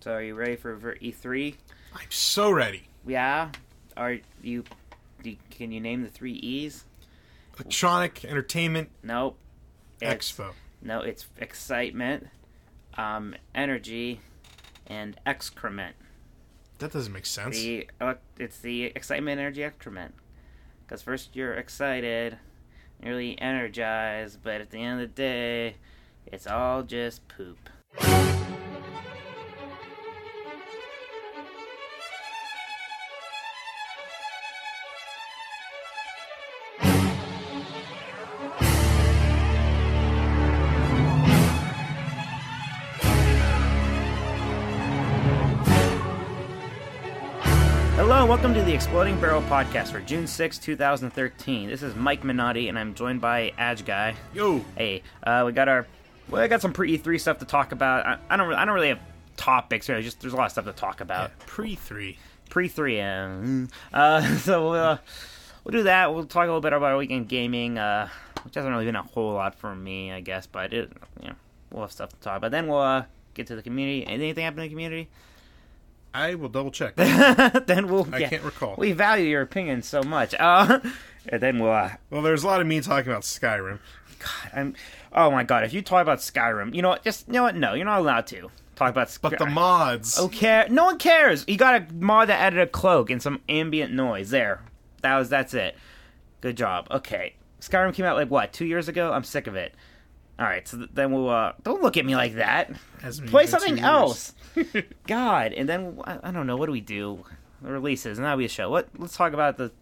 So are you ready for E3? I'm so ready. Yeah. Are you? Can you name the 3 E's? Electronic Entertainment Nope. Expo. No, it's excitement, energy, and excrement. That doesn't make sense. It's the excitement, energy, excrement. Because first you're excited, nearly energized, but at the end of the day, it's all just poop. Hello and welcome to the Exploding Barrel Podcast for June 6, 2013. This is Mike Minotti and I'm joined by Aj Guy. Yo. Hey, I got some pre-E3 stuff to talk about. I don't really have topics. Really, just there's a lot of stuff to talk about. Yeah, pre-3. Pre-3. So we'll do that. We'll talk a little bit about weekend gaming, which hasn't really been a whole lot for me, I guess. But we'll have stuff to talk about. Then we'll get to the community. Anything happen in the community? I will double check. Then we'll. I can't recall. We value your opinion so much. And then we'll. Well, there's a lot of me talking about Skyrim. God, oh my God! If you talk about Skyrim, you know what? No, you're not allowed to talk about Skyrim. But the mods. Okay, no one cares. You got a mod that added a cloak and some ambient noise. There, that's it. Good job. Okay, Skyrim came out like what, 2 years ago? I'm sick of it. All right, so then we'll don't look at me like that. Play something else. God, and then I don't know. What do we do? The releases, and that'll be a show. Let's talk about the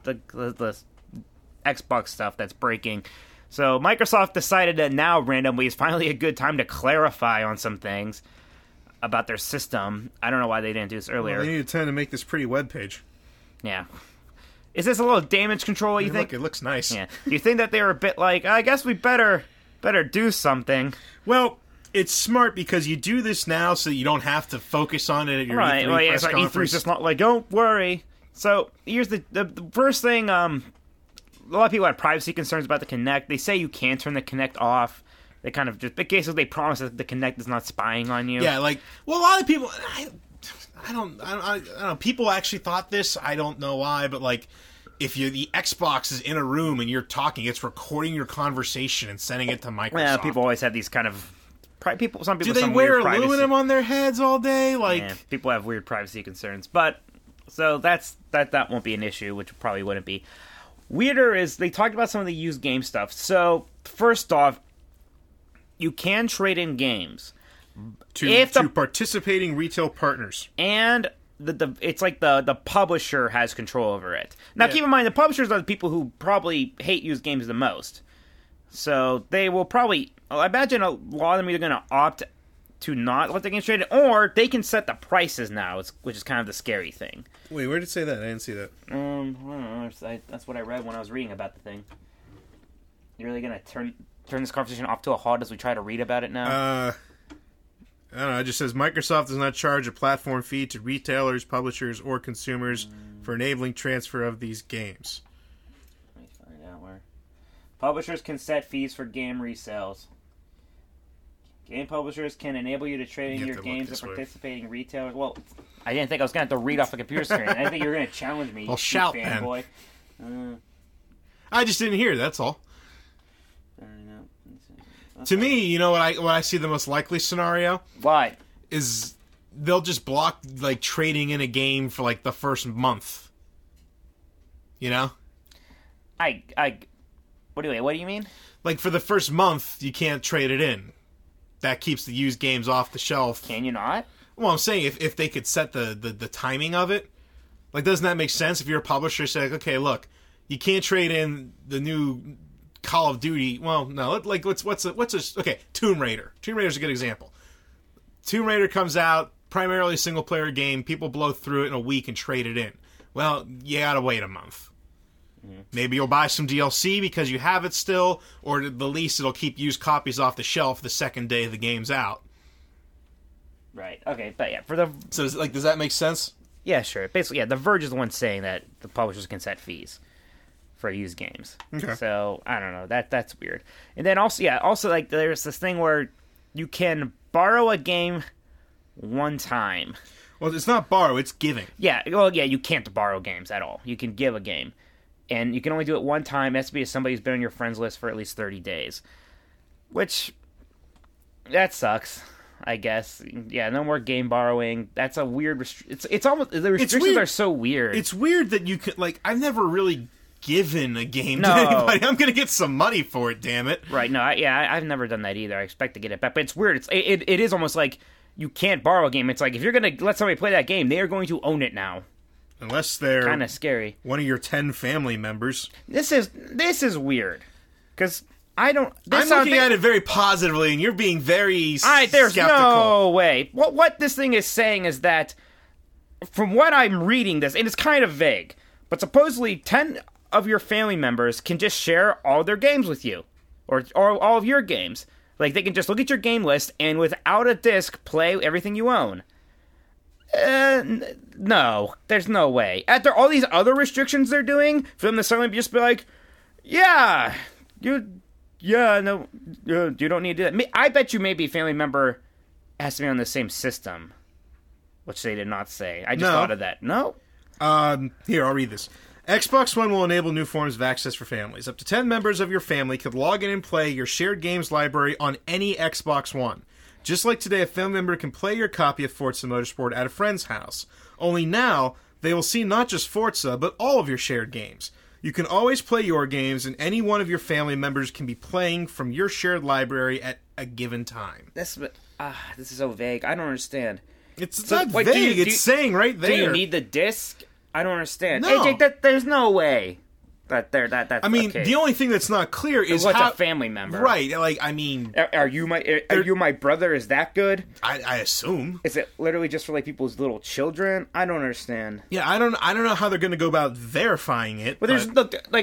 Xbox stuff that's breaking. So Microsoft decided that now randomly is finally a good time to clarify on some things about their system. I don't know why they didn't do this earlier. Well, they needed time to make this pretty webpage. Yeah. Is this a little damage control? You think? Look, it looks nice. Yeah. Do you think that they were a bit like, I guess we better do something? Well, it's smart because you do this now so you don't have to focus on it at your right. E3 Well, yeah, press it's like conference. E3's just not like, don't worry. So here's the first thing. A lot of people had privacy concerns about the Kinect. They say you can't turn the Kinect off. They kind of just basically they promise that the Kinect is not spying on you. Yeah, like, well, a lot of people. I don't know. People actually thought this. I don't know why, but like, if the Xbox is in a room and you're talking, it's recording your conversation and sending it to Microsoft. Yeah, people always have these kind of some people. Do they some wear weird privacy. aluminum on their heads all day? Like, yeah, people have weird privacy concerns, but so that won't be an issue, which probably wouldn't be. Weirder is they talked about some of the used game stuff. So first off, you can trade in games to participating retail partners, and it's like the publisher has control over it. Now, keep in mind, the publishers are the people who probably hate used games the most. So they will probably, I imagine a lot of them are going to opt to not let the games trade, or they can set the prices now, which is kind of the scary thing. Wait, where did it say that? I didn't see that. I don't know. That's what I read when I was reading about the thing. You're really going to turn this conversation off to a halt as we try to read about it now? I don't know. It just says Microsoft does not charge a platform fee to retailers, publishers, or consumers for enabling transfer of these games. Let me find out where. Publishers can set fees for game resales. Game publishers can enable you to trade in your games at participating retailers. Well, I didn't think I was going to have to read off a computer screen. I didn't think you were going to challenge me. Well, shout, fanboy. I just didn't hear. That's all. To me, you know what I see the most likely scenario? What? Is they'll just block like trading in a game for like the first month. You know? What do you mean? Like for the first month, you can't trade it in. That keeps the used games off the shelf. Can you not? Well, I'm saying if they could set the timing of it, like doesn't that make sense? If you're a publisher, say, okay, look, you can't trade in the new Call of Duty. Well, no, like okay, Tomb Raider. Tomb Raider's a good example. Tomb Raider comes out, primarily a single player game. People blow through it in a week and trade it in. Well, you gotta wait a month. Maybe you'll buy some DLC because you have it still, or at the least it'll keep used copies off the shelf the second day the game's out. Right. Okay, but yeah, so like, does that make sense? Yeah, sure. Basically, yeah, The Verge is the one saying that the publishers can set fees for used games. Okay. So I don't know. That's weird. And then also like there's this thing where you can borrow a game one time. Well, it's not borrow, it's giving. Yeah, well, yeah, you can't borrow games at all. You can give a game. And you can only do it one time. It has to be if somebody's been on your friends list for at least 30 days. Which, that sucks, I guess. Yeah, no more game borrowing. That's a weird... It's almost... The restrictions are so weird. It's weird that you could... Like, I've never really given a game to No. anybody. I'm going to get some money for it, damn it. Right, no, I've never done that either. I expect to get it back. But it's weird. It is almost like you can't borrow a game. It's like, if you're going to let somebody play that game, they are going to own it now. Unless they're Kind of scary. one of your 10 family members. This is weird. Because I don't... I'm looking at it very positively, and you're being very There's skeptical. no way. What this thing is saying is that, from what I'm reading this, and it's kind of vague, but supposedly 10 of your family members can just share all their games with you. Or all of your games. Like, they can just look at your game list and without a disc play everything you own. No, there's no way. After all these other restrictions they're doing, for them to suddenly just be like, no, you don't need to do that. I bet you maybe a family member has to be on the same system, which they did not say. I just thought of that. No? Here, I'll read this. Xbox One will enable new forms of access for families. Up to 10 members of your family could log in and play your shared games library on any Xbox One. Just like today, a family member can play your copy of Forza Motorsport at a friend's house. Only now, they will see not just Forza, but all of your shared games. You can always play your games, and any one of your family members can be playing from your shared library at a given time. This is so vague. I don't understand. It's So, not wait, vague. It's saying right there. Do you need the disc? I don't understand. No. AJ, there's no way that's I mean, okay. the only thing that's not clear is what's how... a family member? Right, like, I mean... Are you my brother? Is that good? I assume. Is it literally just for like people's little children? I don't understand. Yeah, I don't know how they're going to go about verifying it. But there's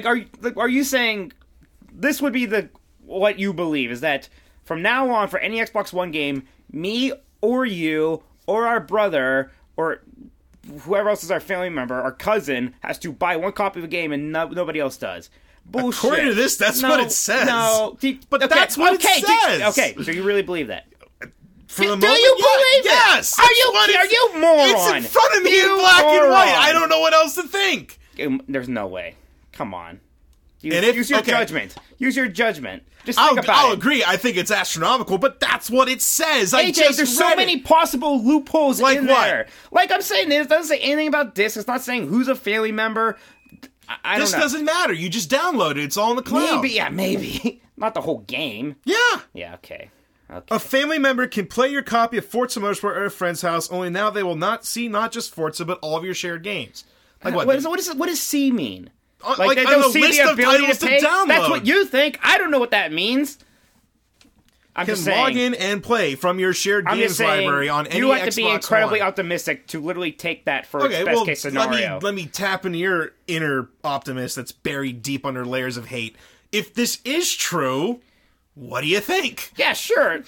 are you saying this would be what you believe is that from now on for any Xbox One game, me or you or our brother or whoever else is our family member, our cousin, has to buy one copy of a game and nobody else does. Bullshit. According to this, that's what it says. No, but that's what it says. Okay, so you really believe that? For the Do moment, you believe yes. it? Are you moron? It's in front of me in black and white. I don't know what else to think. There's no way. Come on. Use your judgment. Use your judgment. Just think about it. I'll agree. I think it's astronomical, but that's what it says. AJ, there's so many possible loopholes in there. Like I'm saying, it doesn't say anything about disc. It's not saying who's a family member. I don't know. This doesn't matter. You just download it. It's all in the cloud. Maybe. Not the whole game. Yeah. Yeah, okay. A family member can play your copy of Forza Motorsport at a friend's house, only now they will not see not just Forza, but all of your shared games. Like what? What does C mean? Like they'll on see the list the of ability titles to pay? download. That's what you think. I don't know what that means. I'm can just saying. log in and play from your shared games library on any Xbox You have to be incredibly One. optimistic to literally take that for best case scenario. Let me tap into your inner optimist that's buried deep under layers of hate. If this is true, what do you think? Yeah, sure.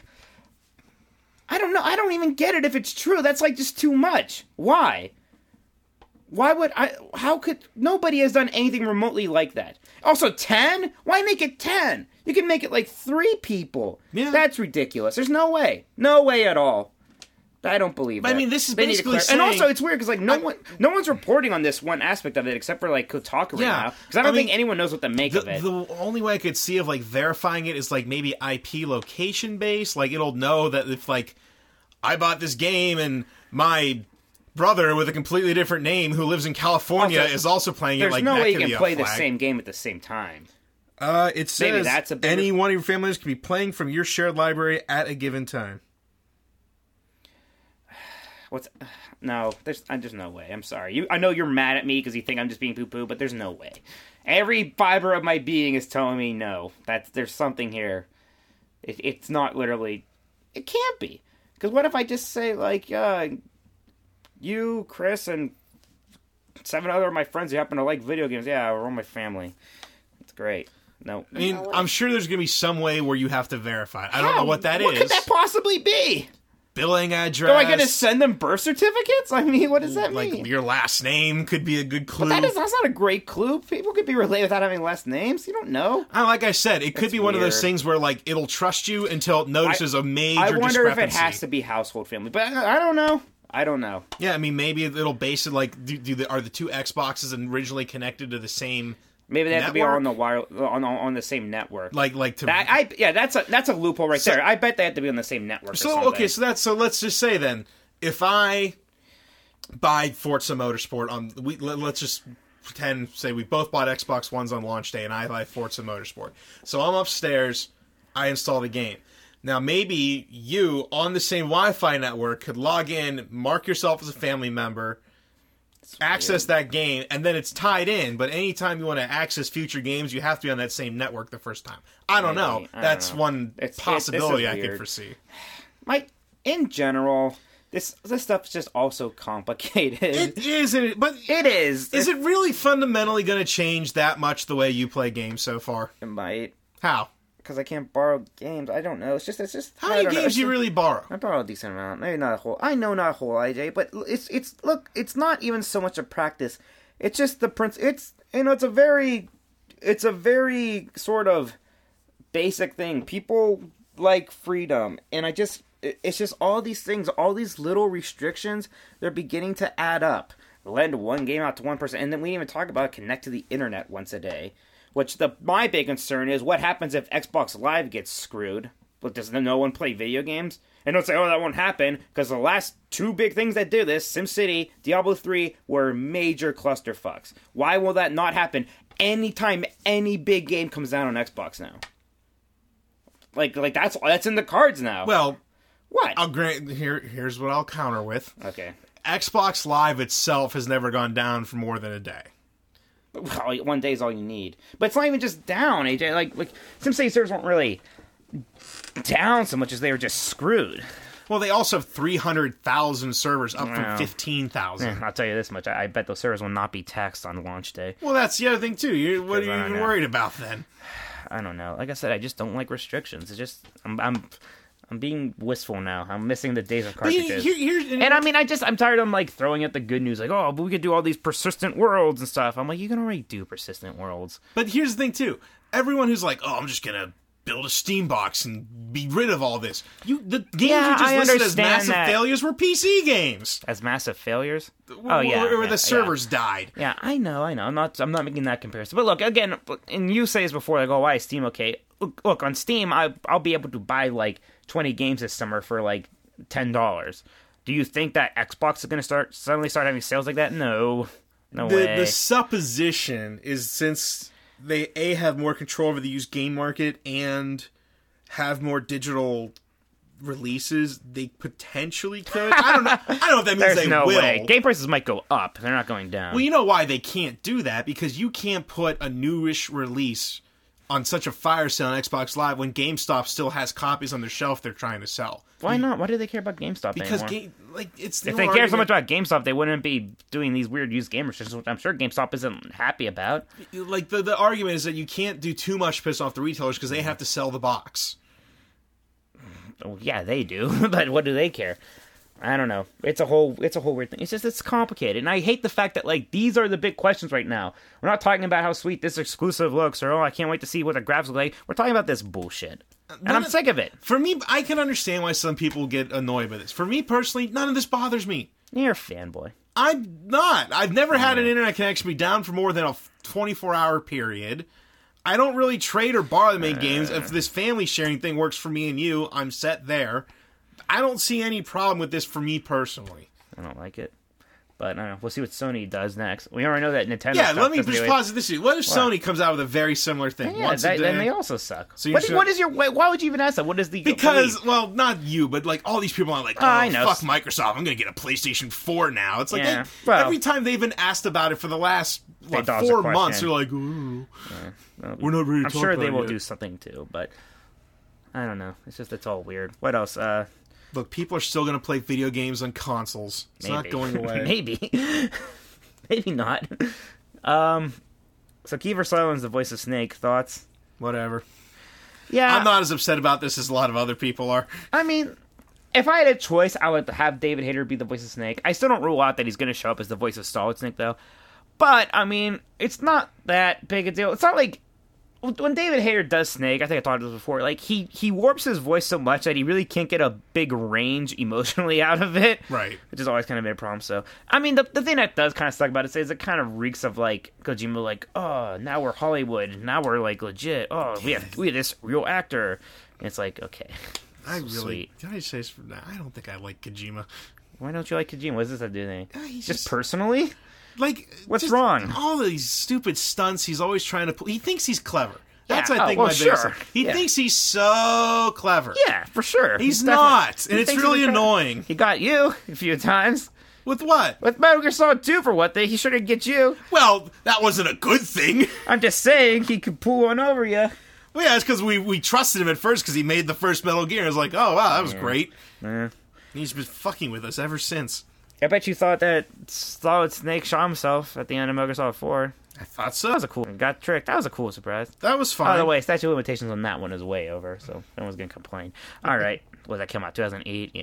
I don't know. I don't even get it if it's true. That's like just too much. Why? Why would I... How could... Nobody has done anything remotely like that. Also, 10? Why make it 10? You can make it like 3 people. Yeah. That's ridiculous. There's no way. No way at all. I don't believe that. I mean, this is They need to basically clarify. And saying... also, it's weird because like no one's reporting on this one aspect of it except for like Kotaku right now. Because I don't think anyone knows what to make of it. The only way I could see of like verifying it is like maybe IP location based. Like it'll know that if like I bought this game and my brother with a completely different name who lives in California is also playing it. Like there's no that way you could can be a play the flag. same game at the same time. It says Maybe that's a bigger... any one of your families can be playing from your shared library at a given time. No, there's no way. I'm sorry. I know you're mad at me because you think I'm just being poo-poo, but there's no way. Every fiber of my being is telling me no. There's something here. It's not literally... It can't be. Because what if I just say, like, you, Chris, and 7 other of my friends who happen to like video games, yeah, we're all my family. It's great. No. I mean, I'm sure there's going to be some way where you have to verify it. I don't know what that is. What could that possibly be? billing address. Am I going to send them birth certificates? I mean, what does that mean? Like, your last name could be a good clue. But that's not a great clue. People could be related without having last names. You don't know. Like I said, it could be one of those things where, like, it'll trust you until it notices a major discrepancy. I wonder if it has to be household family, but I don't know. I don't know. Yeah, I mean, maybe it'll base it, like, are the two Xboxes originally connected to the same Maybe they have network? to be all on the wire on the same network. Like to that's a loophole right there. I bet they have to be on the same network. So okay, so let's just say then, if I buy Forza Motorsport let's just pretend, say we both bought Xbox Ones on launch day, and I buy Forza Motorsport. So I'm upstairs, I install the game. Now maybe you on the same Wi-Fi network could log in, mark yourself as a family member, access that game, and then it's tied in, but anytime you want to access future games, you have to be on that same network the first time. I don't know. That's one possibility I could foresee. In general, this stuff's just also complicated. It is, but it is. Is it really fundamentally going to change that much the way you play games so far? It might. How? Because I can't borrow games. I don't know. It's just. How many games do you really borrow? I borrow a decent amount. Maybe not a whole. I know not a whole, IJ. But it's not even so much a practice. It's just the it's a very sort of basic thing. People like freedom, and it's just all these things, all these little restrictions. They're beginning to add up. Lend one game out to one person, and then we didn't even talk about connect to the internet once a day. Which my big concern is, what happens if Xbox Live gets screwed? But does no one play video games? And don't say, that won't happen, because the last two big things that do this, SimCity, Diablo 3, were major clusterfucks. Why will that not happen anytime any big game comes out on Xbox now? Like that's in the cards now. Well, what? I'll grant here's what I'll counter with. Okay. Xbox Live itself has never gone down for more than a day. Well, one day is all you need. But it's not even just down, AJ. Like SimCity servers weren't really down so much as they were just screwed. Well, they also have 300,000 servers up from 15,000. I'll tell you this much. I bet those servers will not be taxed on launch day. Well, that's the other thing, too. What are you even worried about, then? I don't know. Like I said, I just don't like restrictions. It's just... I'm being wistful now. I'm missing the days of cartridges. And I mean, I'm tired of like throwing out the good news, like, but we could do all these persistent worlds and stuff. I'm like, you can already do persistent worlds. But here's the thing too. Everyone who's like, I'm just gonna build a Steam box and be rid of all this. The games you just listed as massive failures were PC games. As massive failures? Or the servers died. Yeah, I know. I'm not making that comparison. But look, again, and you say this before, like, why is Steam okay? Look, on Steam, I'll be able to buy like 20 games this summer for like $10. Do you think that Xbox is going to suddenly start having sales like that? No way. The supposition is, since they have more control over the used game market and have more digital releases, they potentially could. I don't know if that means they will. There's no way. Game prices might go up. They're not going down. Well, you know why they can't do that? Because you can't put a newish release on such a fire sale on Xbox Live when GameStop still has copies on their shelf they're trying to sell. Why not? Why do they care about GameStop because anymore? If they cared so much about GameStop, they wouldn't be doing these weird used game restrictions, which I'm sure GameStop isn't happy about. Like, the argument is that you can't do too much to piss off the retailers because they have to sell the box. Well, yeah, they do, but what do they care? I don't know. It's a whole weird thing. It's complicated, and I hate the fact that like these are the big questions right now. We're not talking about how sweet this exclusive looks, or I can't wait to see what the graphics look like. We're talking about this bullshit, and I'm sick of it. For me, I can understand why some people get annoyed by this. For me personally, none of this bothers me. You're a fanboy. I'm not. I've never had an internet connection be down for more than a 24-hour period. I don't really trade or borrow them in games. If this family sharing thing works for me and you, I'm set there. I don't see any problem with this for me personally. I don't like it. But I don't know. We'll see what Sony does next. We already know that Nintendo. Yeah, let me just posit this. What if Sony comes out with a very similar thing? Yeah, then they also suck. So why would you even ask that? What is the... Because, well, not you, but like all these people are like, I know. Fuck Microsoft, I'm going to get a PlayStation 4 now. It's like, every time they've been asked about it for the last 4 months, they're like, we're not ready to talk about it. I'm sure they will do something too, but I don't know. It's all weird. What else? Look, people are still going to play video games on consoles. It's not going away. Maybe. Maybe not. So Kiefer Sutherland's the voice of Snake. Thoughts? Whatever. Yeah. I'm not as upset about this as a lot of other people are. I mean, If I had a choice, I would have David Hayter be the voice of Snake. I still don't rule out that he's going to show up as the voice of Solid Snake, though. But, I mean, it's not that big a deal. It's not like... When David Hayter does Snake, I think I talked about this before, like, he warps his voice so much that he really can't get a big range emotionally out of it. Right. Which has always kind of been a problem, so... I mean, the thing that does kind of suck about it is it kind of reeks of, like, Kojima, like, oh, now we're Hollywood, now we're, like, legit, oh, we have this real actor. And it's like, okay. I really... Sweet. Can I just say this? I don't think I like Kojima. Why don't you like Kojima? What does this have to do with anything? He's just personally? Like, what's just wrong? All these stupid stunts he's always trying to pull. He thinks he's clever. That's, Yeah. I think, Oh, well, my biggest sure. thing. He Yeah. thinks he's so clever. Yeah, for sure. He's definitely- not. And he it's thinks really he's incredible. annoying. He got you a few times. With what? With Metal Gear Solid 2, for what thing? He sure did get you. Well, that wasn't a good thing. I'm just saying, he could pull one over you. Well, yeah, it's because we trusted him at first because he made the first Metal Gear. It's like, oh, wow, that was great. Eh. He's been fucking with us ever since. I bet you thought that Solid Snake shot himself at the end of Metal Gear Solid 4. I thought so. That was a cool... Got tricked. That was a cool surprise. That was fine. By the way, statute of limitations on that one is way over, so no one's gonna complain. All right. Was that come out 2008?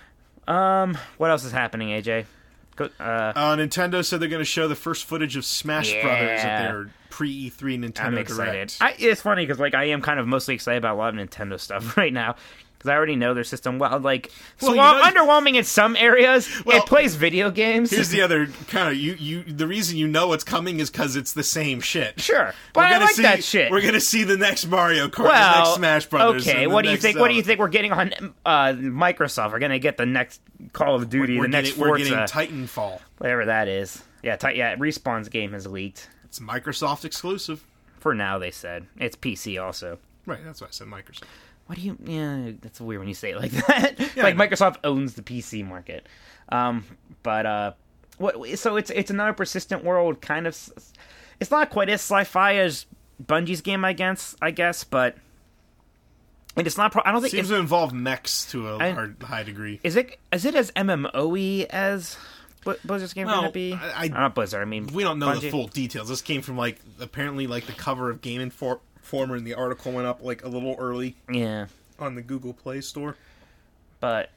Yeah. What else is happening, AJ? Nintendo said they're going to show the first footage of Smash Yeah. Brothers at their pre-E3 Nintendo I'm excited. Direct. It's funny because I am kind of mostly excited about a lot of Nintendo stuff right now because I already know their system well. Like, Well, while you know- underwhelming in some areas, Well, it plays video games. Here's the other kind of the reason you know what's coming is because it's the same shit. Sure, but I gonna like that shit. We're gonna see the next Mario Kart, the Well, next Smash Brothers. okay. and the What do you next think? What do you Zelda. think we're getting on Microsoft? We're gonna get the next Call of Duty, We're the next getting, we're Forza, getting Titanfall. whatever that is. Yeah, Respawn's game has leaked. It's Microsoft exclusive. For now, they said it's PC also. Right, that's why I said Microsoft. What do you? Yeah, that's weird when you say it like that. Yeah, like I know. Microsoft owns the PC market. What? So it's another persistent world, kind of. It's not quite as sci-fi as Bungie's game, I guess, but it's not. I don't think Seems it's, to involve mechs to a high degree. is it as MMOE as Blizzard's game Well, going to be. Not Blizzard. I mean, We don't know the Bungie. full details. This came from apparently the cover of Game Informer, and the article went up a little early Yeah, on the Google Play Store. but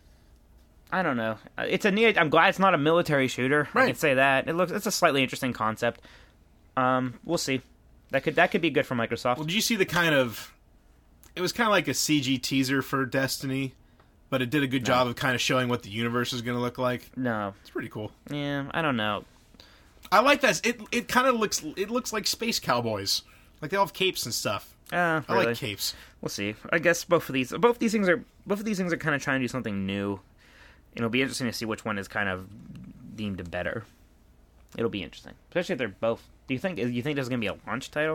I don't know. It's a neat. I'm glad it's not a military shooter. I Right. can say that. It's a slightly interesting concept. We'll see. That could be good for Microsoft. Well, did you see the kind of? It was kind of like a CG teaser for Destiny, but it did a good job of kind of showing what the universe is going to look like. No. It's pretty cool. Yeah, I don't know. I like that. It kind of looks like space cowboys. Like they all have capes and stuff. I Really. like capes. We'll see. I guess both of these things are kind of trying to do something new. It'll be interesting to see which one is kind of deemed better. It'll be interesting, especially if they're both. Do you think this is going to be a launch title?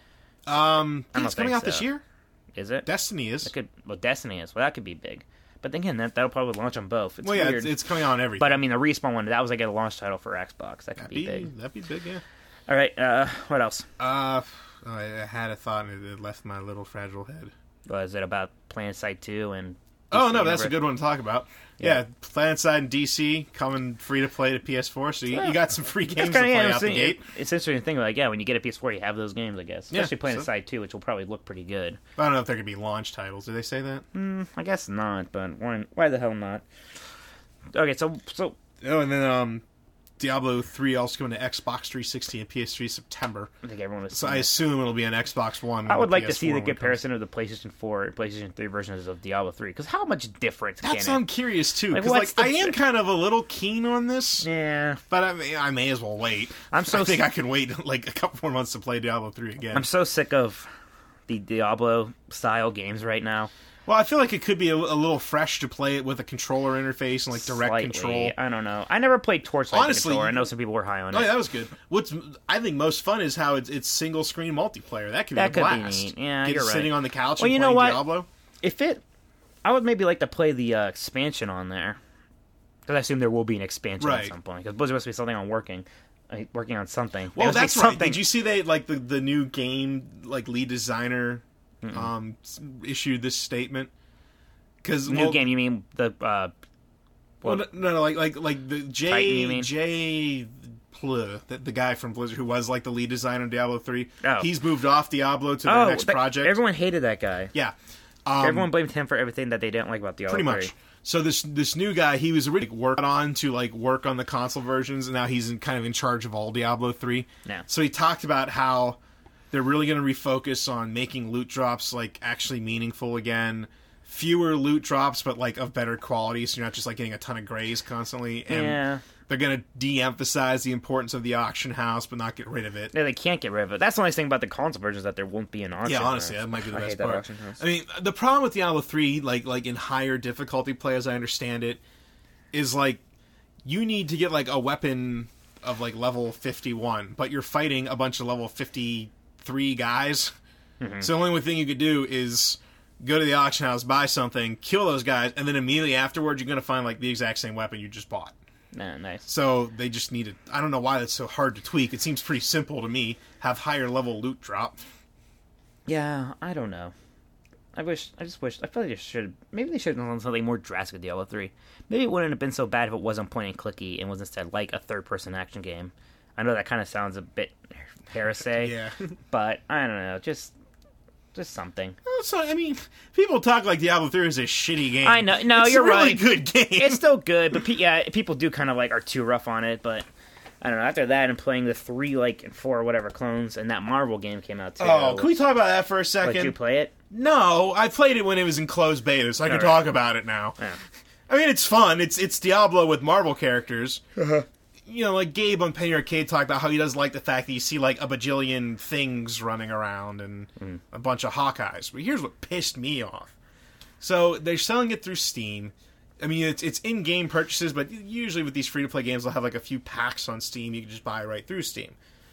It's don't coming think out this so. year. Is it? Destiny is. Destiny is. Well, that could be big. But then again, that'll probably launch on both. It's Well, yeah, weird. it's coming out on everything. But I mean, the Respawn one, that was like a launch title for Xbox. That could be big. That'd be big, yeah. All right, what else? I had a thought and it left my little fragile head. Was it about PlanetSide 2 and... Oh, no, DC that's a Universe? good one to talk about. Yeah, PlanetSide and DC coming free to play to PS4, so you got some free games to play out the gate. It's interesting to think about, when you get a PS4, you have those games, I guess. Yeah, Especially PlanetSide 2, which will probably look pretty good. I don't know if they're going to be launch titles. Did they say that? I guess not, but why the hell not? Okay, so Oh, and then Diablo 3 also coming to Xbox 360 and PS3 September. I think everyone was... So I assume it'll be an Xbox One. I would when like to see the PS4 one comparison of the PlayStation 4 and PlayStation 3 versions of Diablo 3, because how much difference comes. That's can I'm it... curious too, Like, because what's the- I am kind of a little keen on this, Yeah. but I may as well wait. I'm so I think I can wait a couple more months to play Diablo 3 again. I'm so sick of the Diablo-style games right now. Well, I feel like it could be a little fresh to play it with a controller interface and direct Slightly. control. I don't know. I never played Torchlight Honestly, controller. I know some people were high on Oh, it. yeah, that was good. What's I think most fun is how it's single screen multiplayer. That could be That a could be blast. neat. Yeah, Get you're right. sitting on the couch Well, and you know playing what? Diablo. I would maybe like to play the expansion on there, because I assume there will be an expansion Right. at some point. Because Blizzard must be something on working on something. Well, There must be that's right. something. Did you see they the new game lead designer issued this statement? Because New game? You mean the? Well, no, like the Titan, you mean? Jay Plug, the guy from Blizzard who was the lead designer in Diablo 3. Oh. He's moved off Diablo to their next project. Everyone hated that guy. Yeah. Everyone blamed him for everything that they didn't like about Diablo Pretty 3. much. So this new guy, he was really worked on to like work on the console versions, and now he's kind of in charge of all Diablo 3. Yeah. So he talked about how they're really going to refocus on making loot drops like actually meaningful again. Fewer loot drops, but like of better quality, so you're not just like getting a ton of grays constantly. And they're going to de-emphasize the importance of the auction house, but not get rid of it. Yeah, they can't get rid of it. That's the nice thing about the console version is that there won't be an auction. Yeah, honestly, house. that might be the I best hate that part. auction house. I mean, the problem with Diablo 3, like in higher difficulty play, as I understand it, is like you need to get like a weapon of like level 51, but you're fighting a bunch of level 53 guys. Mm-hmm. So the only thing you could do is go to the auction house, buy something, kill those guys, and then immediately afterwards you're going to find like the exact same weapon you just bought. Nah, nice. So they just need it. I don't know why that's so hard to tweak. It seems pretty simple to me. Have higher level loot drop. Yeah, I don't know. I just wish. I feel like they should. Maybe they should have done something more drastic with Diablo 3. Maybe it wouldn't have been so bad if it wasn't point and clicky and was instead like a third-person action game. I know that kind of sounds a bit heresy. Yeah. But I don't know. Just something. So, I mean, people talk like Diablo 3 is a shitty game. I know. No, it's you're a really right. good game. It's still good, but people do kind of like are too rough on it. But I don't know. After that, and playing the 3, like, and 4 whatever clones, and that Marvel game came out too. Oh, can we talk about that for a second? Did you play it? No, I played it when it was in closed beta, so I can talk about it now. Yeah. I mean, it's fun. It's Diablo with Marvel characters. You know, like Gabe on Penny Arcade talked about how he doesn't like the fact that you see like a bajillion things running around and a bunch of Hawkeyes. But here's what pissed me off. So they're selling it through Steam. I mean, it's in-game purchases, but usually with these free-to-play games, they'll have like a few packs on Steam. You can just buy right through Steam.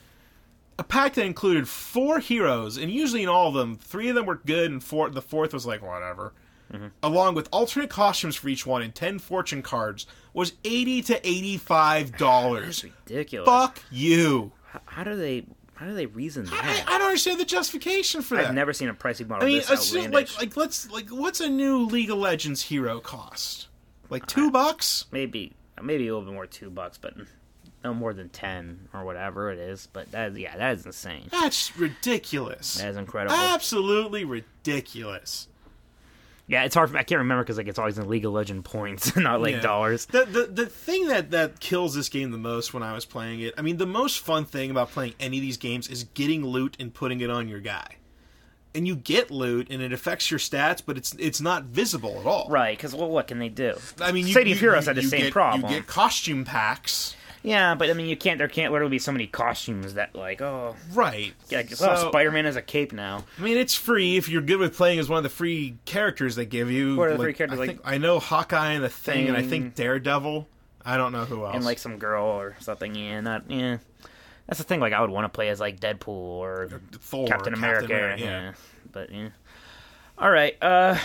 A pack that included 4 heroes, and usually in all of them, 3 of them were good, and the fourth was like, whatever. Mm-hmm. Along with alternate costumes for each one and 10 fortune cards, was $80 to $85. That's ridiculous. Fuck you. How do they reason that? I don't understand the justification for that. I've never seen a pricing model. I mean, this assume, outlandish. what's a new League of Legends hero cost? Like $2? Maybe a little bit more, $2, but no more than 10 or whatever it is. But that is insane. That's ridiculous. That is incredible. Absolutely ridiculous. Yeah, it's hard for me. I can't remember because like it's always in League of Legends points, not like dollars. The thing that kills this game the most when I was playing it, I mean, the most fun thing about playing any of these games is getting loot and putting it on your guy. And you get loot, and it affects your stats, but it's not visible at all. Right, because what can they do? I mean, City of Heroes had the same problem. You get costume packs. Yeah, but I mean, there can't literally be so many costumes that like, right. Like, Spider-Man has a cape now. I mean, it's free if you're good with playing as one of the free characters they give you. What are the free characters? I know Hawkeye and the Thing, and I think Daredevil. I don't know who else. And like some girl or something. Yeah. That's the thing. Like, I would want to play as like Deadpool or Thor, Captain America. Yeah. But yeah. All right.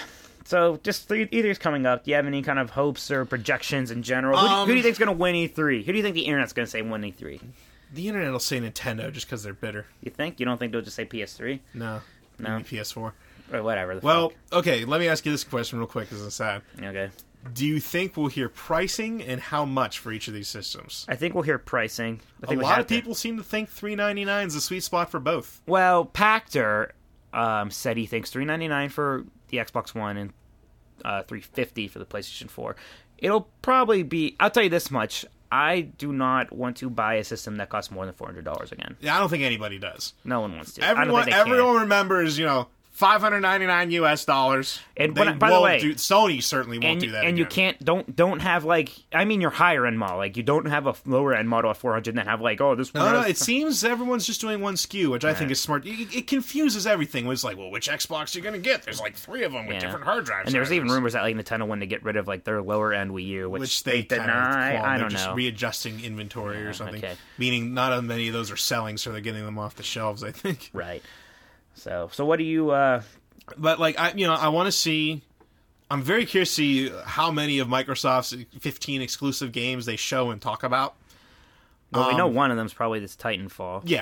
So, just E3's coming up. Do you have any kind of hopes or projections in general? Who do you think's going to win E3? Who do you think the internet's going to say win E3? The internet will say Nintendo just because they're bitter. You think? You don't think they'll just say PS3? No. PS4. Or whatever. Okay, let me ask you this question real quick as a side. Okay. Do you think we'll hear pricing and how much for each of these systems? I think we'll hear pricing. A lot of people seem to think $399 is the sweet spot for both. Well, Pactor said he thinks $399 for the Xbox One and $350 for the PlayStation 4. It'll probably be... I'll tell you this much. I do not want to buy a system that costs more than $400 again. Yeah, I don't think anybody does. No one wants to. Everyone remembers, $599 US. And by the way, Sony certainly won't do that. And again. you can't don't have your higher end model. Like, you don't have a lower end model at 400 and then have this one. No, it seems everyone's just doing one SKU, which I think is smart. It confuses everything. It's like, well, which Xbox are you going to get? There's like 3 of them with different hard drives. And there's even rumors that Nintendo wanted to get rid of their lower end Wii U, which they deny. I don't know. Just readjusting inventory or something. Okay. Meaning not as many of those are selling, so they're getting them off the shelves, I think. Right. So what do you... But I want to see. I'm very curious to see how many of Microsoft's 15 exclusive games they show and talk about. Well, we know one of them is probably this Titanfall. Yeah.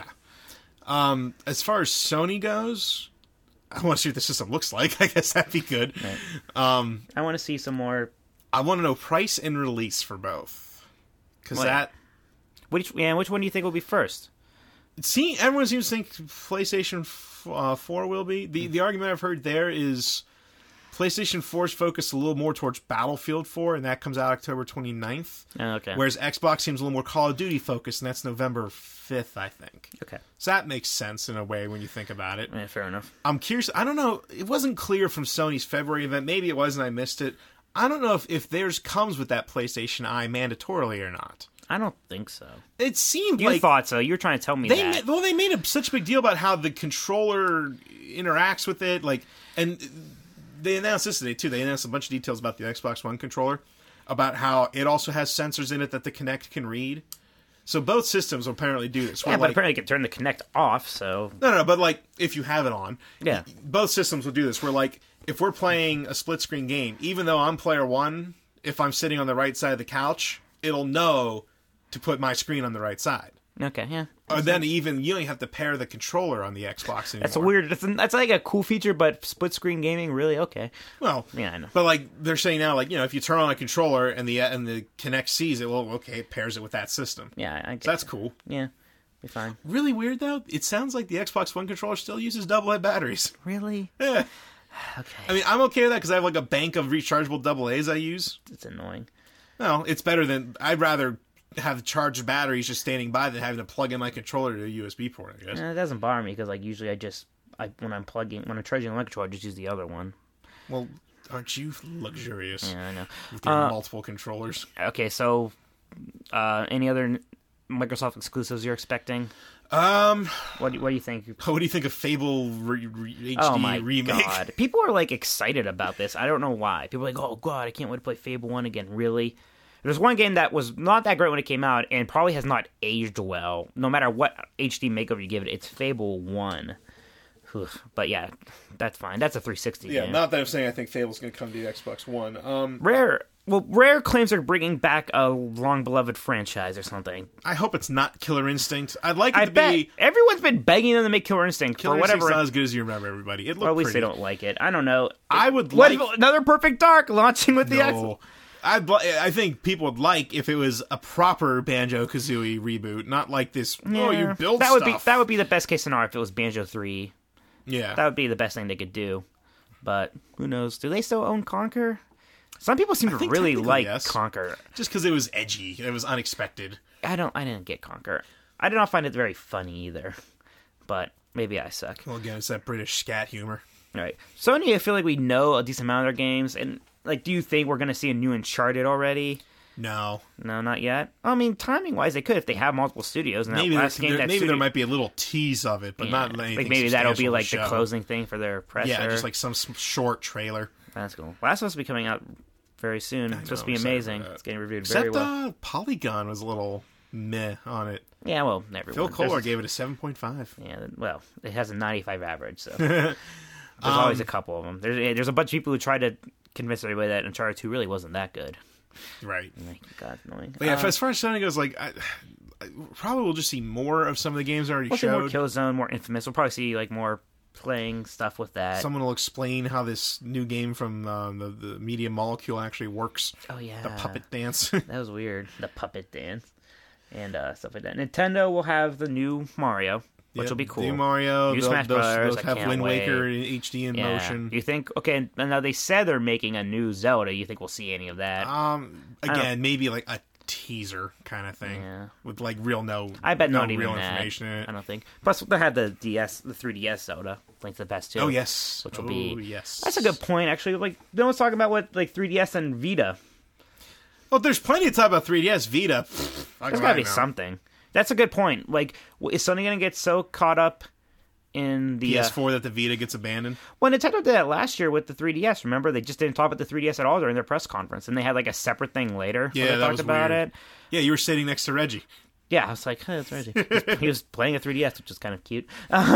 As far as Sony goes, I want to see what the system looks like. I guess that'd be good. Right. I want to see some more. I want to know price and release for both. Because which one do you think will be first? Everyone seems to think PlayStation 4 will be. The argument I've heard there is PlayStation 4's focused a little more towards Battlefield 4, and that comes out October 29th. Oh, okay. Whereas Xbox seems a little more Call of Duty focused, and that's November 5th, I think. Okay. So that makes sense in a way when you think about it. Yeah, fair enough. I'm curious. I don't know. It wasn't clear from Sony's February event. Maybe it was and I missed it. I don't know if theirs comes with that PlayStation Eye mandatorily or not. I don't think so. It seemed You like thought so. You were trying to tell me that. they made such a big deal about how the controller interacts with it, and they announced this today too. They announced a bunch of details about the Xbox One controller, about how it also has sensors in it that the Kinect can read. So both systems will apparently do this. Yeah, but apparently you can turn the Kinect off, so... No, but if you have it on, yeah, both systems will do this. Where if we're playing a split screen game, even though I'm player one, if I'm sitting on the right side of the couch, it'll know to put my screen on the right side. Okay, yeah. Or then even you don't even have to pair the controller on the Xbox anymore. That's a weird. That's like a cool feature, but split screen gaming, really? Okay. Well, yeah, I know. But they're saying now, if you turn on a controller and the Kinect sees it, well, okay, it pairs it with that system. Yeah, I get so that's cool. Yeah, be fine. Really weird though. It sounds like the Xbox One controller still uses double-A batteries. Really? Yeah. Okay. I mean, I'm okay with that because I have a bank of rechargeable AA I use. It's annoying. No, it's better than I'd rather have charged batteries just standing by than having to plug in my controller to a USB port, I guess. It doesn't bother me because usually when I'm charging my controller, I just use the other one. Well, aren't you luxurious? Yeah, I know. With your multiple controllers. Okay, so any other Microsoft exclusives you're expecting? What do you think? What do you think of Fable HD oh my remake? God. People are excited about this. I don't know why. People are like, oh god, I can't wait to play Fable 1 again. Really? There's one game that was not that great when it came out and probably has not aged well. No matter what HD makeover you give it, it's Fable 1. But yeah, that's fine. That's a 360 Yeah, game. not that I'm saying I think Fable's going to come to the Xbox One. Rare claims are bringing back a long-beloved franchise or something. I hope it's not Killer Instinct. I'd like it to bet be... everyone's been begging them to make Killer Instinct Killer for whatever. Instinct's not as good as you remember, everybody. It looked Or at least pretty. they don't like it. I don't know. I would What like... if another Perfect Dark launching with the X? No. I think people would like if it was a proper Banjo-Kazooie reboot, not like this, you build stuff. That would be the best case scenario if it was Banjo 3. Yeah. That would be the best thing they could do. But who knows? Do they still own Conker? Some people seem to really like Conker. Just because it was edgy. It was unexpected. I didn't get Conker. I did not find it very funny either. But maybe I suck. Well, again, it's that British scat humor. All right. Sony, I feel like we know a decent amount of their games. And, do you think we're going to see a new Uncharted already? No. No, not yet. I mean, timing-wise, they could if they have multiple studios. And maybe there might be a little tease of it, but not anything maybe that'll be the closing thing for their presser. Yeah, just some short trailer. That's cool. Last one's supposed to be coming out very soon. It's supposed to be amazing. It's getting reviewed very well. Polygon was a little meh on it. Yeah, well, everyone. Phil Kohler gave it a 7.5. Yeah, well, it has a 95 average, so there's always a couple of them. There's a bunch of people who try to convince everybody that Uncharted 2 really wasn't that good. Right. God, annoying. But yeah, as far as Sony goes, I probably we'll just see more of some of the games already showed. More Killzone, more Infamous. We'll probably see more playing stuff with that. Someone will explain how this new game from the Media Molecule actually works. Oh yeah, the puppet dance. That was weird. The puppet dance and stuff like that. Nintendo will have the new Mario. Which will be cool. New Mario, new Smash Brothers. They'll have Wind Waker in HD in motion. Do you think? Okay, now they said they're making a new Zelda. You think we'll see any of that? Again, maybe a teaser kind of thing with real I bet not even real that. Information in it. I don't think. Plus, they had the 3DS Zelda. Link to the Past 2. Oh yes, which will be yes. That's a good point, actually. No one's talking about what 3DS and Vita. Well, there's plenty to talk about 3DS Vita. There's got to be something. That's a good point. Is Sony going to get so caught up in the PS4 that the Vita gets abandoned? Well, Nintendo did that last year with the 3DS. Remember, they just didn't talk about the 3DS at all during their press conference, and they had a separate thing later. Yeah, where they that talked was about weird. it. Yeah, you were sitting next to Reggie. Yeah, I was like, hey, that's Reggie. He was playing a 3DS, which is kind of cute.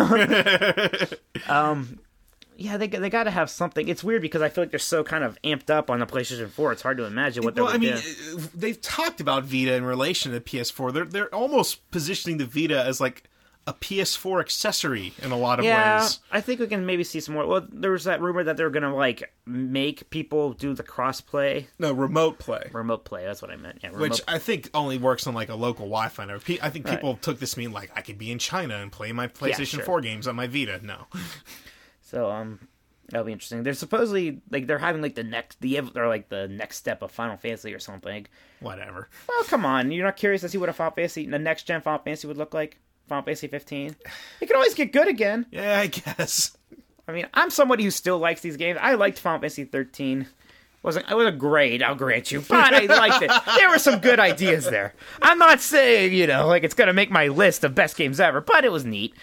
Yeah, they got to have something. It's weird because I feel like they're so kind of amped up on the PlayStation 4. It's hard to imagine what they're going to do. They've talked about Vita in relation to the PS4. They're almost positioning the Vita as a PS4 accessory in a lot of ways. I think we can maybe see some more. Well, there was that rumor that they were going to make people do the cross-play. No, remote play. Remote play, that's what I meant. Yeah, which I think only works on a local Wi-Fi network. I think people took this to mean I could be in China and play my PlayStation 4 games on my Vita. No. So, That'll be interesting. They're supposedly like they're having like the next step of Final Fantasy or something. Whatever. Well, come on, you're not curious to see what the next gen Final Fantasy would look like? Final Fantasy 15. It can always get good again. Yeah, I guess. I mean, I'm somebody who still likes these games. I liked Final Fantasy 13. It was great, I'll grant you, but I liked it. There were some good ideas there. I'm not saying, like it's gonna make my list of best games ever, but it was neat.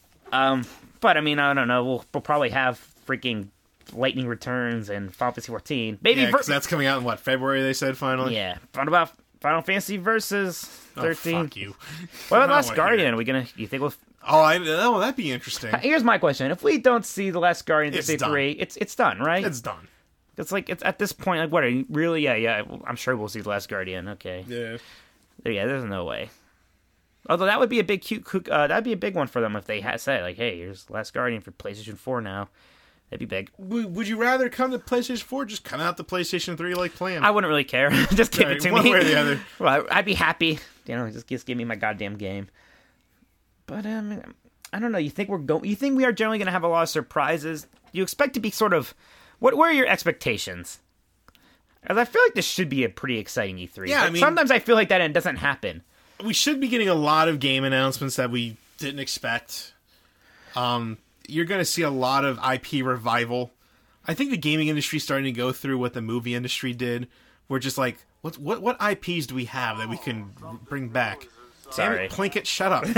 But I mean, I don't know. We'll probably have freaking Lightning Returns and Final Fantasy 14. Maybe because that's coming out in what, February? They said finally. Yeah. What about Final Fantasy versus 13? Oh, fuck you. What about Last Guardian? You think we'll? Oh, that'd be interesting. Here's my question: if we don't see the Last Guardian to 3, it's done, right? It's done. It's like it's at this point. Like, what? Are you, really? Yeah. I'm sure we'll see the Last Guardian. Okay. Yeah. Yeah. There's no way. Although that would be a big that'd be a big one for them if they had said like, "Hey, here's Last Guardian for PlayStation 4 now." That'd be big. Would you rather come to PlayStation 4 or just come out to PlayStation 3 like planned? I wouldn't really care. Just give it to one me. One way or the other. Well, I'd be happy. Just give me my goddamn game. But I don't know. You think we are generally going to have a lot of surprises? You expect to be sort of what are your expectations? As I feel like this should be a pretty exciting E3. Yeah, I mean, sometimes I feel like that and it doesn't happen. We should be getting a lot of game announcements that we didn't expect. You're going to see a lot of IP revival. I think the gaming industry is starting to go through what the movie industry did. We're just like, what IPs do we have that we can bring back? Sorry. Damn it, Plinkett, shut up.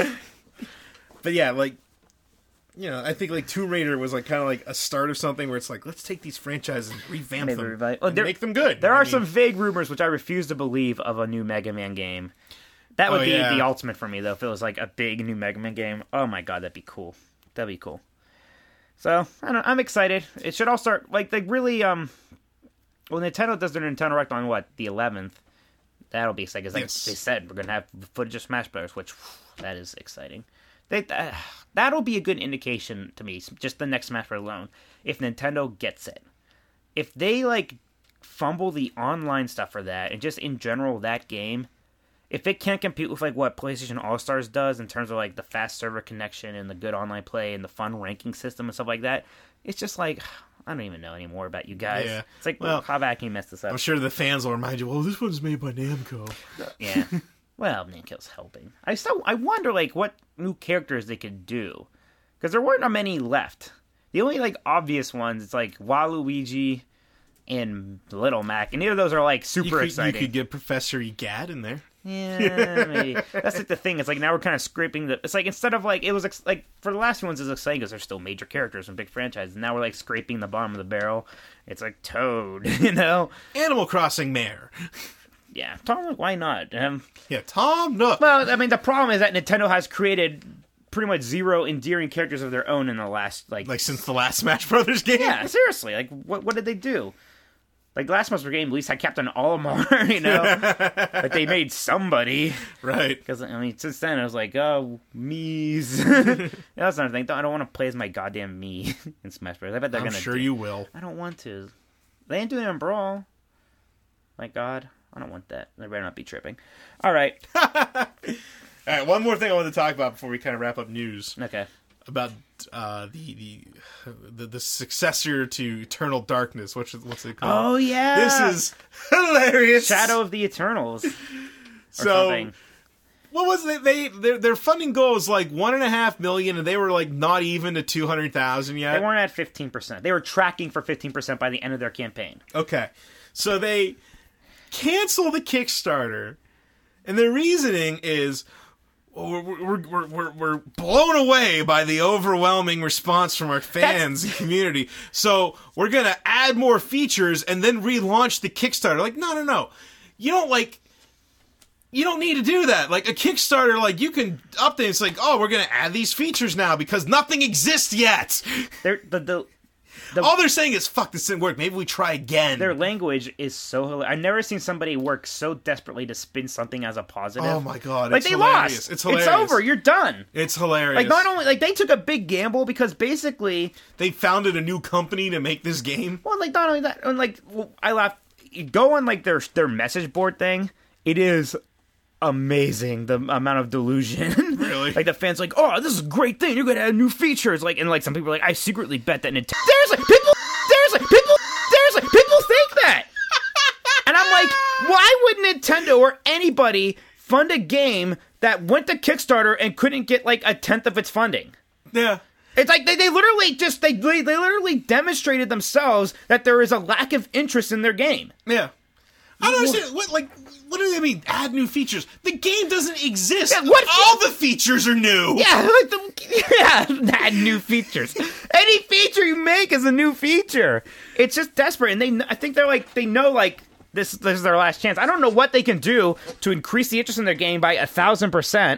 But yeah, like, I think like Tomb Raider was like kind of like a start of something where it's like, let's take these franchises and revamp them and make them good. There are some vague rumors, which I refuse to believe, of a new Mega Man game. That would be the ultimate for me, though, if it was like a big new Mega Man game. Oh my god, that'd be cool. That'd be cool. So, I'm excited. It should all start, like really, well, Nintendo does their Nintendo Direct on, the 11th? That'll be exciting, because they said we're going to have footage of Smash Bros., which, that is exciting. That'll be a good indication to me, just the next Smash Bros. Alone, if Nintendo gets it. If they, fumble the online stuff for that, and just in general, that game, if it can't compete with what PlayStation All-Stars does in terms of the fast server connection and the good online play and the fun ranking system and stuff like that, it's just I don't even know anymore about you guys. Yeah. It's like, well, how bad can you mess this up? I'm sure the fans will remind you, well, this one's made by Namco. Yeah. Well, Namco's helping. I wonder what new characters they could do, because there weren't many left. The only obvious ones, it's Waluigi and Little Mac, and neither of those are super exciting. You could get Professor Egad in there. Yeah, maybe. That's the thing. It's now we're kind of scraping it's instead of it was for the last few ones, it's exciting because they're still major characters from big franchises. Now we're scraping the bottom of the barrel. It's Toad, Animal Crossing Mayor. Yeah, Tom. Why not? Yeah, Tom Nook. Well, I mean, the problem is that Nintendo has created pretty much zero endearing characters of their own in the last since the last Smash Brothers game. Yeah, seriously. What did they do? Last Smash Bros. Game at least had Captain Olimar, they made somebody. Right. Because, since then, I was oh, Mii's. That's another thing. I don't want to play as my goddamn Mii in Smash Bros. I bet they're I'm sure you will. I don't want to. They ain't doing it in Brawl. My god. I don't want that. They better not be tripping. All right. All right, one more thing I want to talk about before we kind of wrap up news. Okay. About the successor to Eternal Darkness. What's it called? Oh yeah, this is hilarious. Shadow of the Eternals. So, something. What was it? Their funding goal was $1.5 million, and they were not even to 200,000 yet. They weren't at 15%. They were tracking for 15% by the end of their campaign. Okay, so they cancel the Kickstarter, and their reasoning is, we're blown away by the overwhelming response from our fans and community. So we're gonna add more features and then relaunch the Kickstarter. No. You don't need to do that. A Kickstarter, you can update. It's we're gonna add these features now because nothing exists yet. All they're saying is, fuck, this didn't work. Maybe we try again. Their language is so hilarious. I've never seen somebody work so desperately to spin something as a positive. Oh my god, it's hilarious. Lost. It's hilarious. It's over. You're done. It's hilarious. Not only, they took a big gamble because basically... They founded a new company to make this game. Well, not only that, and I laugh. Go on, their message board thing. It is amazing, the amount of delusion. Really? Exactly. Like the fans like, oh, this is a great thing. You're gonna add new features. Like, and like some people are like, I secretly bet that Nintendo. People think that. And I'm like, why would Nintendo or anybody fund a game that went to Kickstarter and couldn't get like a tenth of its funding? Yeah. It's like they literally just they literally demonstrated themselves that there is a lack of interest in their game. Yeah. I don't understand. What do they mean? Add new features? The game doesn't exist. Yeah, what all the features are new. Yeah, add new features. Any feature you make is a new feature. It's just desperate, and I think they know this is their last chance. I don't know what they can do to increase the interest in their game by 1,000%.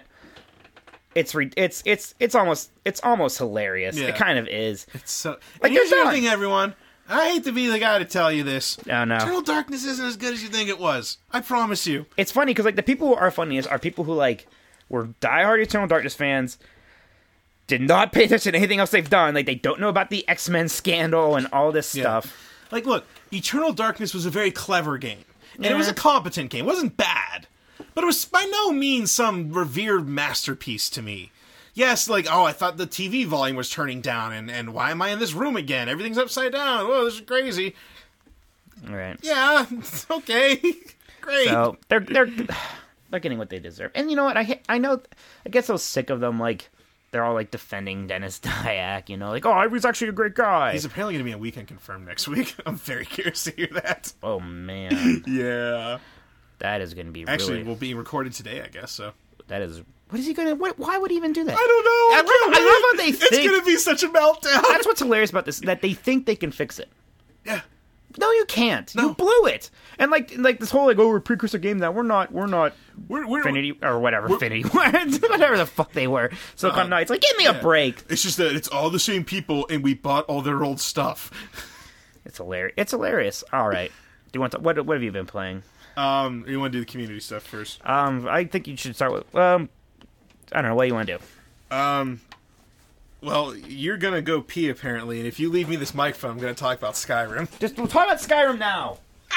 It's almost hilarious. Yeah. It kind of is. It's so. Like, here's the they're other thing, everyone. I hate to be the guy to tell you this. Oh, no. Eternal Darkness isn't as good as you think it was. I promise you. It's funny because the people who are funniest are people who were diehard Eternal Darkness fans, did not pay attention to anything else they've done. Like, they don't know about the X-Men scandal and all this stuff. Like, look, Eternal Darkness was a very clever game. And it was a competent game. It wasn't bad. But it was by no means some revered masterpiece to me. Yes, I thought the TV volume was turning down, and why am I in this room again? Everything's upside down. Whoa, this is crazy. All right. Yeah, okay. Great. So, they're getting what they deserve. And you know what? I know, I get so sick of them, they're all, defending Dennis Dyack, oh, he's actually a great guy. He's apparently going to be a Weekend Confirmed next week. I'm very curious to hear that. Oh, man. Yeah. That is going to be Actually, will be recorded today, I guess, so. That is... What is he going to... Why would he even do that? I don't know. I love how they think... It's going to be such a meltdown. That's what's hilarious about this, that they think they can fix it. Yeah. No, you can't. No. You blew it. And this whole we're a precursor game that we're not Infinity or whatever Infinity whatever the fuck they were. Silicon Knights, give me a break. It's just that it's all the same people and we bought all their old stuff. It's hilarious. It's hilarious. All right. Do you want to, what have you been playing? You want to do the community stuff first? I think you should start with I don't know what you want to do. Well, you're gonna go pee apparently, and if you leave me this microphone, I'm gonna talk about Skyrim. We'll talk about Skyrim now.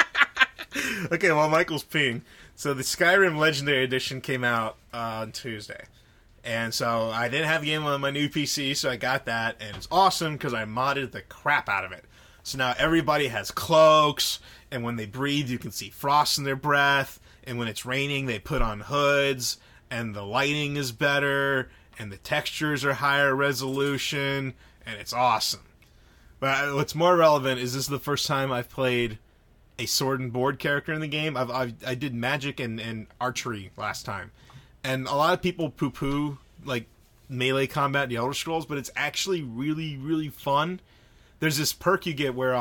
Okay, while Michael's peeing. So the Skyrim Legendary Edition came out on Tuesday. And so I didn't have the game on my new PC, so I got that, and it's awesome because I modded the crap out of it. So now everybody has cloaks, and when they breathe, you can see frost in their breath, and when it's raining, they put on hoods, and the lighting is better, and the textures are higher resolution, and it's awesome. But what's more relevant is this is the first time I've played a sword and board character in the game. I did magic and archery last time. And a lot of people poo-poo, melee combat in the Elder Scrolls, but it's actually really, really fun. There's this perk you get where,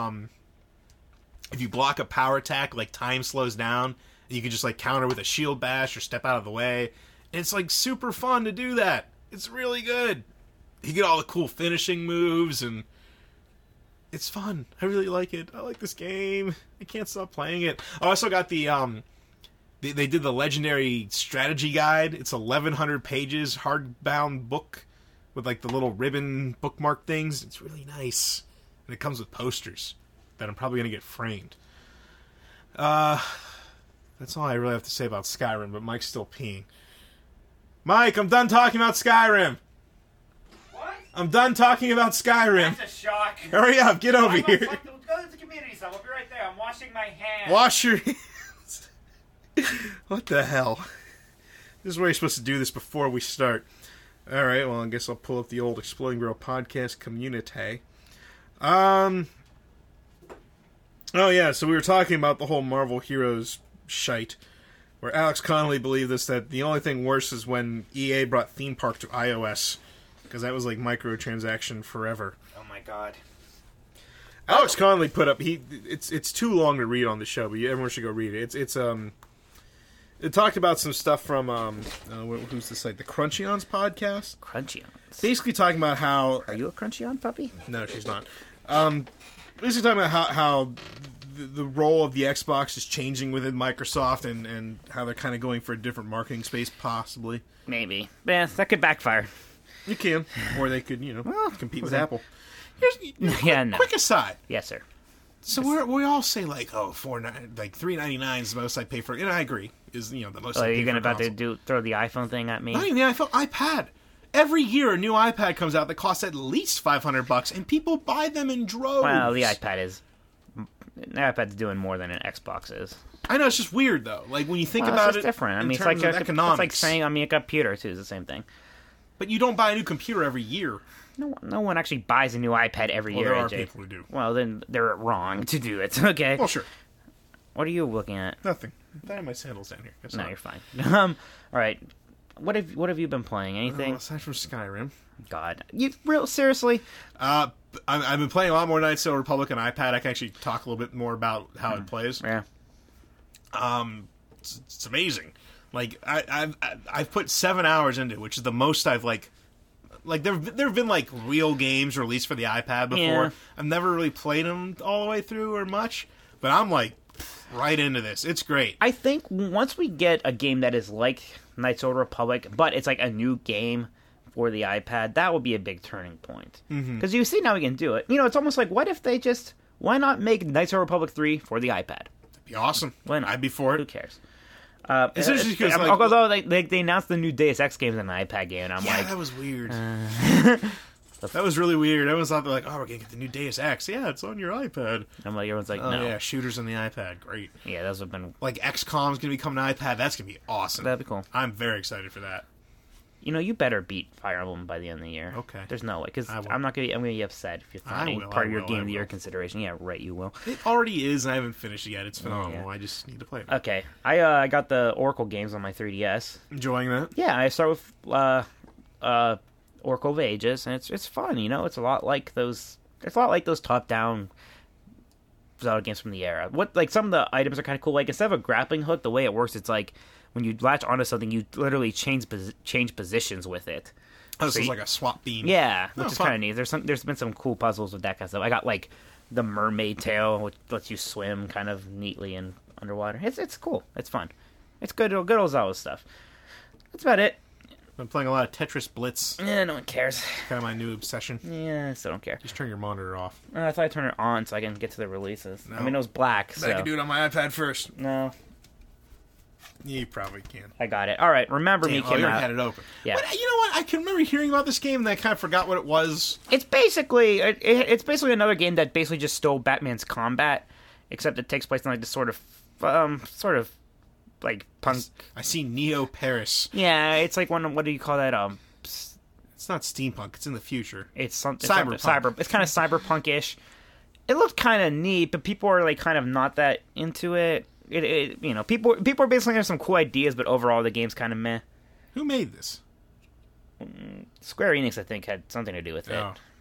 if you block a power attack, time slows down, and you can just, counter with a shield bash or step out of the way. And it's, super fun to do that. It's really good. You get all the cool finishing moves, and it's fun. I really like it. I like this game. I can't stop playing it. I also got the, they did the Legendary Strategy Guide. It's 1,100 pages, hardbound book with, the little ribbon bookmark things. It's really nice. And it comes with posters that I'm probably going to get framed. That's all I really have to say about Skyrim, but Mike's still peeing. Mike, I'm done talking about Skyrim. What? I'm done talking about Skyrim. That's a shock. Hurry up, get over here. Go to the community center. I'll be right there. I'm washing my hands. Wash your hands. What the hell? This is where you're supposed to do this before we start. Alright, well, I guess I'll pull up the old Exploding Barrel podcast community. Oh yeah, so we were talking about the whole Marvel Heroes shite, where Alex Connolly believed us that the only thing worse is when EA brought Theme Park to iOS, because that was microtransaction forever. Oh my god. Alex Connolly put up, it's too long to read on the show, but everyone should go read it. It talked about some stuff from, who's the site? The Crunchions podcast? Crunchions. Basically talking about how... Are you a Crunchion puppy? No, she's not. Basically talking about how the role of the Xbox is changing within Microsoft and how they're kind of going for a different marketing space, possibly. Maybe. Yeah, that could backfire. You can. Or they could, compete with Apple. Quick aside. Yes, sir. So we all say $3.99 is the most I pay for. And I agree. Is the most. Are you going to throw the iPhone thing at me? Not even the iPhone, iPad. Every year a new iPad comes out that costs at least $500, and people buy them in droves. Well, the iPad's doing more than an Xbox is. I know, it's just weird though. Like when you think Well, about it's it, just different. I in mean, it's terms like of economics. it's like saying a computer too. It's the same thing. But you don't buy a new computer every year. No one actually buys a new iPad every year. There are AJ. people who do. Well, then they're wrong to do it. Okay. Well, sure. What are you looking at? Nothing. I have my sandals down here. That's No, not- you're fine. All right. What have you been playing? Anything? aside from Skyrim. God, you real seriously? I've been playing a lot more Knights of the Republic on iPad. I can actually talk a little bit more about how it plays. Yeah. It's amazing. Like I've put 7 hours into it, which is the most I've like there've been like real games released for the iPad before. Yeah. I've never really played them all the way through or much, but I'm like right into this. It's great. I think once we get a game that is like Knights of the Republic, but it's like a new game for the iPad, that will be a big turning point. Because you see now we can do it. You know, it's almost like, why not make Knights of the Republic 3 for the iPad? It'd be awesome. Why not? I'd be for Who it. cares? It's interesting because like, although they announced the new Deus Ex game as an iPad game, and I'm yeah, like, that was weird. That was really weird. Everyone's thought they're like, oh, we're gonna get the new Deus Ex. Yeah, it's on your iPad. everyone's like, Oh no, yeah, shooters on the iPad. Great. yeah, those have been, Like XCOM's gonna be coming to iPad. That's gonna be awesome. that'd be cool. I'm very excited for that. You know, you better beat Fire Emblem by the end of the year. Okay. There's no way, because I will. I'm gonna be upset if it's not I a will, part I of your will, game I of the year will. consideration. Yeah, right, you will. It already is, and I haven't finished it yet. It's phenomenal. yeah. I just need to play it. Okay, I got the Oracle games on my 3DS. Enjoying that? Yeah, I start with Oracle of Ages, and it's fun. You know, it's a lot like those. It's a lot like those top-down Zelda games from the era. Like some of the items are kind of cool. Like instead of a grappling hook, the way it works, it's like when you latch onto something, you literally change positions with it. Oh, this So is you- like a swap beam. Yeah, Oh, which is fun. kind of neat. There's been some cool puzzles with that kind of stuff. I got like the mermaid tail, which lets you swim kind of neatly in underwater. It's cool. It's fun. It's good old Zelda stuff. That's about it. I'm playing a lot of Tetris Blitz. Yeah, no one cares. Kind of my new obsession. Yeah, I still don't care. Just turn your monitor off. I thought I'd turn it on so I can get to the releases. No. I mean, it was black, so... I can do it on my iPad first. No, You probably can. I got it. All right, Remember Me Damn, came you out. had it open. Yeah. But, you know what? I can remember hearing about this game, and I kind of forgot what it was. It's basically another game that basically just stole Batman's combat, except it takes place in like this sort of like punk. I see Neo Paris. Yeah, it's like what do you call that? It's not steampunk. It's in the future. It's something Cyberpunk. It's kind of cyberpunk-ish. It looked kind of neat, but people are like kind of not that into it. People are basically have some cool ideas, but overall the game's kind of meh. Who made this? Square Enix, I think, had something to do with it.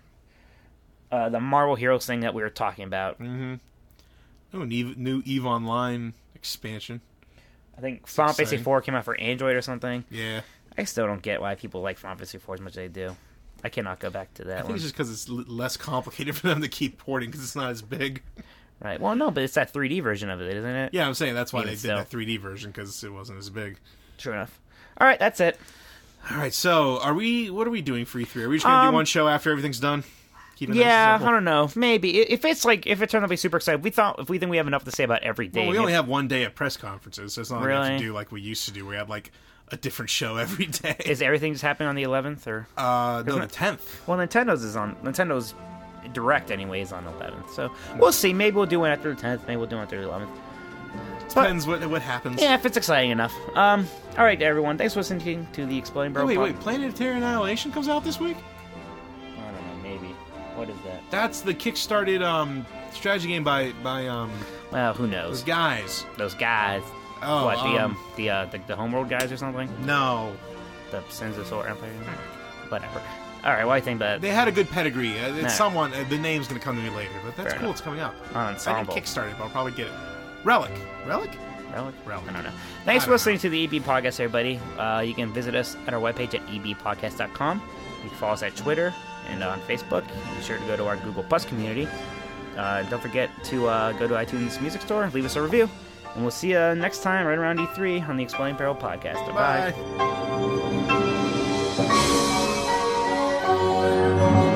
Oh. The Marvel Heroes thing that we were talking about. Mm-hmm. Oh, new EVE Online expansion. I think Final Fantasy exciting. 4 came out for Android or something. Yeah. I still don't get why people like Final Fantasy 4 as much as they do. I cannot go back to that I think one. it's just because it's less complicated for them to keep porting because it's not as big. Right. Well, no, but it's that 3D version of it, isn't it? Yeah, I'm saying that's why Even they did so. that 3D version because it wasn't as big. True enough. All right, that's it. All right, so what are we doing for E3? Are we just going to do one show after everything's done? Keep it nice and Yeah, simple? I don't know. Maybe if it turns out to be super excited, if we think we have enough to say about every day. Well, we only have one day at press conferences, so it's not like we have Really? to do like we used to do. We had like a different show every day. Is everything just happening on the 11th or? No, the 10th. Well, Nintendo's Direct anyway is on the 11th, so we'll see. Maybe we'll do one after the 10th. Maybe we'll do one after the 11th. Depends what happens. Yeah, if it's exciting enough. All right, everyone. Thanks for listening to the Exploding Barrel. Wait, Planetary Annihilation comes out this week? I don't know. Maybe. What is that? That's the kickstarted strategy game by Well, who those knows? guys. Those guys. Oh, What the Homeworld guys or something? No, The Sins of Solar Empire. Whatever. All right. Well, I think that they had a good pedigree. It's Nah. someone. The name's going to come to me later, but that's Fair cool. enough. It's coming up. on I Ensemble. didn't kickstart it, but I'll probably get it. Relic. Relic? Relic. I don't know. Thanks I for don't listening to the EB Podcast, everybody. You can visit us at our webpage at ebpodcast.com. You can follow us at Twitter and on Facebook. Be sure to go to our Google Plus community. Don't forget to go to iTunes Music Store, leave us a review, and we'll see you next time right around E3 on the Exploding Barrel Podcast. Bye-bye. Bye.